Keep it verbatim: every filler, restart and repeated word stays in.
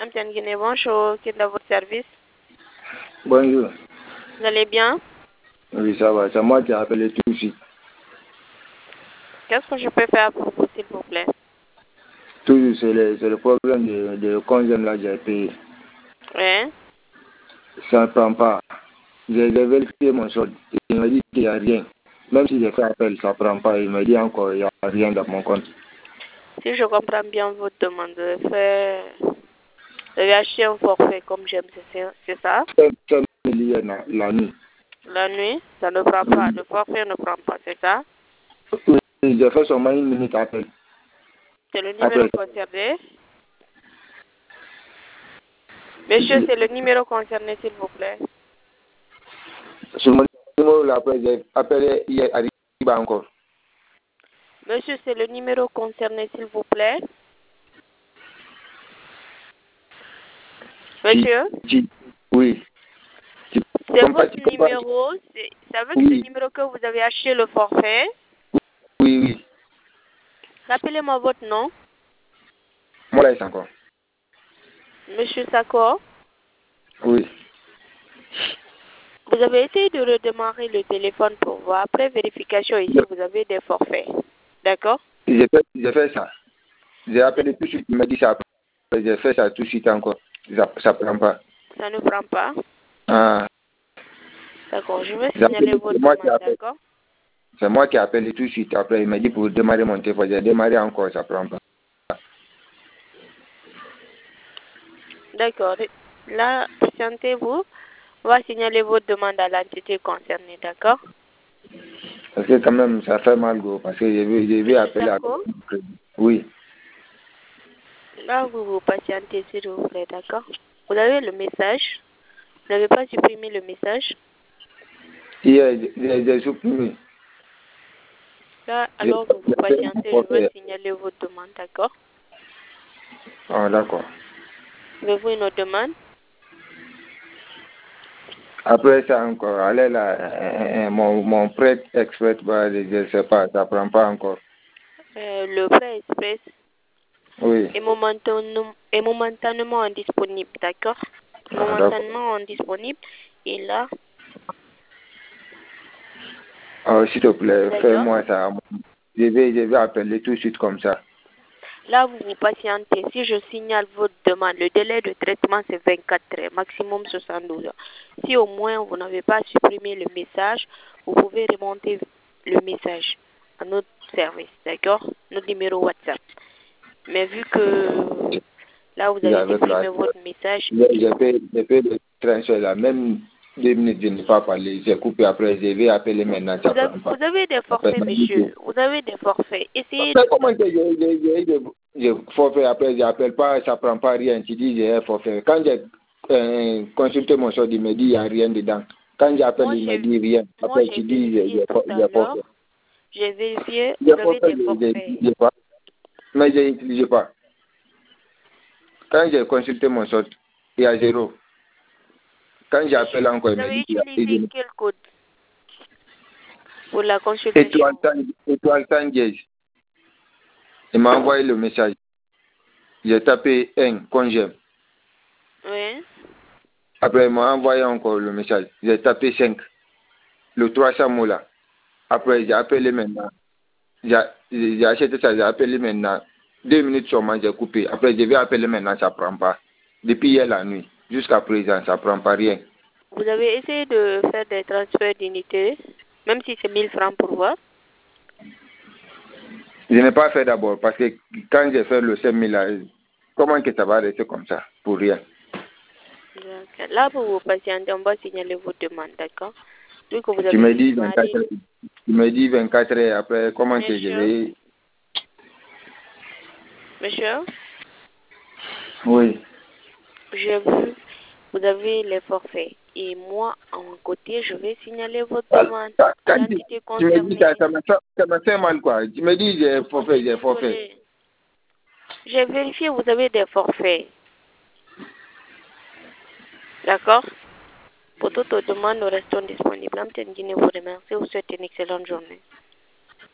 Lamtiane Guinée, bonjour, qui est dans votre service? Bonjour. Vous allez bien? Oui, ça va. C'est moi qui ai appelé tout de suite. Qu'est-ce que je peux faire pour vous, s'il vous plaît? Toujours, c'est le, c'est le problème de, de congène là, j'ai payé. Oui. Ça ne prend pas. J'ai j'ai vérifié mon solde. Il m'a dit qu'il n'y a rien. Même si j'ai fait appel, ça ne prend pas. Il m'a dit encore qu'il n'y a rien dans mon compte. Si je comprends bien votre demande, de faire... Vous avez acheté un forfait comme j'aime, c'est c'est ça? C'est lié la, la nuit. La nuit, ça ne prend pas. Le forfait ne prend pas, c'est ça? Oui, j'ai fait seulement une minute appel. C'est le numéro Après. concerné? Monsieur, c'est le numéro concerné, s'il vous plaît. Sur mon numéro là, après, j'ai appelé hier, arrive encore. Monsieur, c'est le numéro concerné, s'il vous plaît. Monsieur? Qui- Oui. Qui- C'est comme pas- votre comme pas- numéro, c'est c'est avec Oui. ce numéro que vous avez acheté le forfait. Oui, oui. Rappelez-moi votre nom. Moi là, c'est encore. Monsieur Sakor, Oui. vous avez essayé de redémarrer le téléphone pour voir. Après vérification ici, vous avez des forfaits. D'accord? J'ai fait, j'ai fait ça. J'ai appelé tout de suite. Il m'a dit ça. Après, j'ai fait ça tout de suite encore. Ça ne prend pas. Ça ne prend pas. Ah, D'accord, je vais j'ai appelé- signaler votre c'est moi qui ai demande, appelé. d'accord? C'est moi qui ai appelé tout de suite. Après, il m'a dit pour démarrer mon téléphone. J'ai démarré encore, ça ne prend pas. D'accord. Là, patientez-vous. On va signaler votre demande à l'entité concernée, d'accord? Parce que quand même, ça fait mal, gros. Parce que je vais, je vais Monsieur appeler à... Sako, Oui. là, vous vous patientez, s'il vous plaît, d'accord? Vous avez le message. Vous n'avez pas supprimé le message. Hier, j'ai j'ai supprimé. Là, J'ai- alors, vous vous j'ai fait patientez. mon Je vais forfait. signaler votre demande, d'accord? Ah, d'accord. Avez-vous une autre demande? Après ça encore, allez là, euh, euh, mon, mon prêt expert, bah, je ne sais pas, ça ne prend pas encore. Euh, le prêt express Oui. est momentanément, est momentanément indisponible, d'accord? Ah, d'accord. Momentanément indisponible. Et là, Ah, s'il te plaît, d'accord? fais-moi ça. Je vais, je vais appeler tout de suite comme ça. Là, vous vous patientez. Si je signale votre demande, le délai de traitement, c'est vingt-quatre heures, maximum soixante-douze heures. Si au moins vous n'avez pas supprimé le message, vous pouvez remonter le message à notre service, d'accord? Notre numéro WhatsApp. Mais vu que là, vous Et avez avec la, supprimé votre message, j'ai fait, j'ai fait le transfert là, même deux minutes, je n'ai pas parlé. J'ai coupé après, je vais appeler maintenant, ça vous ne avez, prend pas. vous avez des Après, forfaits, il m'a dit que- monsieur. Vous avez des forfaits. Essayez Mais de... comment que j'ai j'ai- j'ai- j'ai- j'ai forfait après, je n'appelle pas, ça ne prend pas rien. Tu dis j'ai un forfait. Quand j'ai euh, consulté mon solde, il me dit il n'y a rien dedans. Quand j'appelle, Moi, il me j'ai dit rien. moi, Après, j'ai tu dis j'ai vérifié j'ai tout for- à j'ai l'heure. forfait. J'ai vérifié, vous J'ai avez forfait, des je n'ai forfaits. utilisé pas. Mais je n'utilise pas. Quand j'ai consulté mon solde, il y a zéro. Quand j'appelle Monsieur, encore, il vous me avez dit qu'il y a utilisé il dit, quel code pour la étoile consultation? cent étoile cent dièse. Il m'a envoyé le message. J'ai tapé un, congé. Oui. Après, il m'a envoyé encore le message. J'ai tapé cinq. Le trois cents mots là. Après, j'ai appelé maintenant. J'ai j'ai acheté ça, j'ai appelé maintenant. Deux minutes seulement, j'ai coupé. Après, je vais appeler maintenant, ça ne prend pas. Depuis hier la nuit, jusqu'à présent, ça ne prend pas rien. Vous avez essayé de faire des transferts d'unités, même si c'est mille francs pour voir? Je n'ai pas fait d'abord parce que quand j'ai fait le cinq mille là, comment que ça va rester comme ça, pour rien? D'accord. Là, pour vous patienter, on va signaler vos demandes, d'accord? Vu que vous Tu avez me dis démarré... vingt-quatre heures, tu me dis vingt-quatre heures après, comment que je Monsieur, vais... monsieur, Oui. j'ai vu, vous avez les forfaits. Et moi, en côté, je vais signaler votre Quand demande à quand tu, l'entité tu me dis ça, concernée. ça me, fait, ça me fait mal quoi. Tu me dis j'ai Je forfait, suis j'ai forfait. désolée. J'ai vérifié, vous avez des forfaits. D'accord? Pour toute demande, nous restons disponibles. Lamtiane Guinée vous remercie. Vous souhaite une excellente journée.